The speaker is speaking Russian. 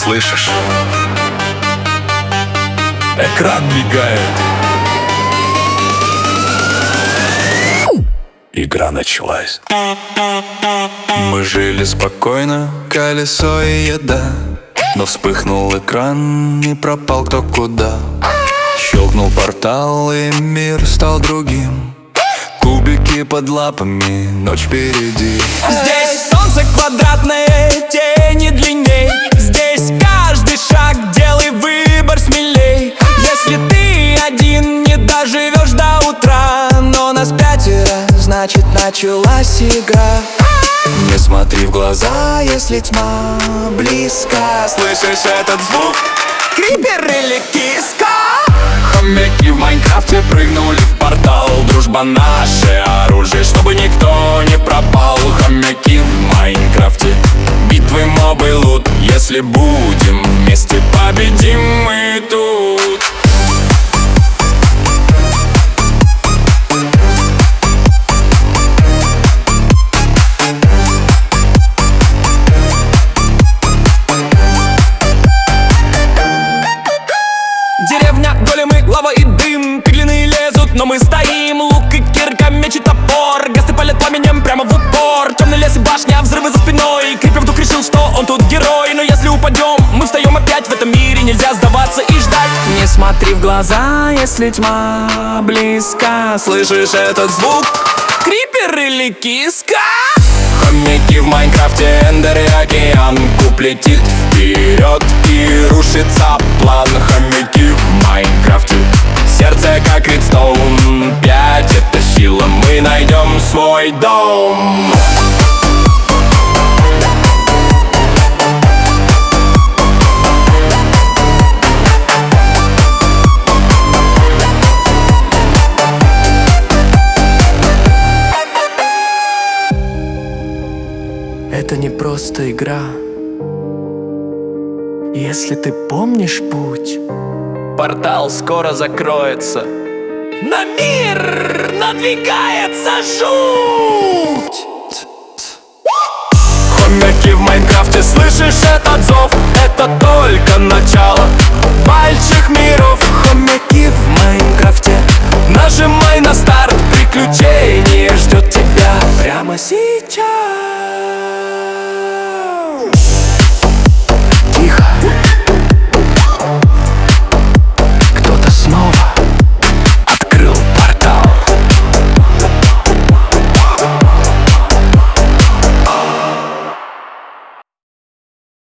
слышишь? Экран мигает. Игра началась. Мы жили спокойно, колесо и еда. Но вспыхнул экран и пропал кто куда. Щелкнул портал и мир стал другим. Кубики под лапами, ночь впереди. Здесь солнце квадратное, тени длинней. Здесь каждый шаг делай выбор смелей. Если ты один, не доживешь до утра. Но нас пятеро, значит началась игра. Не смотри в глаза, если тьма близко. Слышишь этот звук? Крипер или киска? Хомяки в Майнкрафте прыгнули в портал. Дружба наше оружие, чтобы никто не пропал. Хомяки в Майнкрафте, битвы, мобы, лут. Если будем вместе, победим мы тут. Деревня, големы, лава и дым. Пиглины лезут, но мы стоим. Лук и кирка, меч и топор. Гасты палят пламенем прямо в упор. Темный лес и башня, взрывы за спиной. Крипер вдруг решил, что он тут герой. Но если упадем, мы встаем опять. В этом мире нельзя сдаваться и ждать. Не смотри в глаза, если тьма близко. Слышишь этот звук? Крипер или киска? Хомяки в Майнкрафте, Эндер и океан. Куб летит вперед и рушится план. Хомяки в Майнкрафте, сердце как Редстоун. 5 — это сила, мы найдем свой дом. Это не просто игра. Если ты помнишь путь, портал скоро закроется. На мир надвигается жуть. Хомяки в Майнкрафте, слышишь этот зов? Это только начало больших миров. Хомяки в Майнкрафте, нажимай на старт. Приключение ждет тебя прямо сейчас.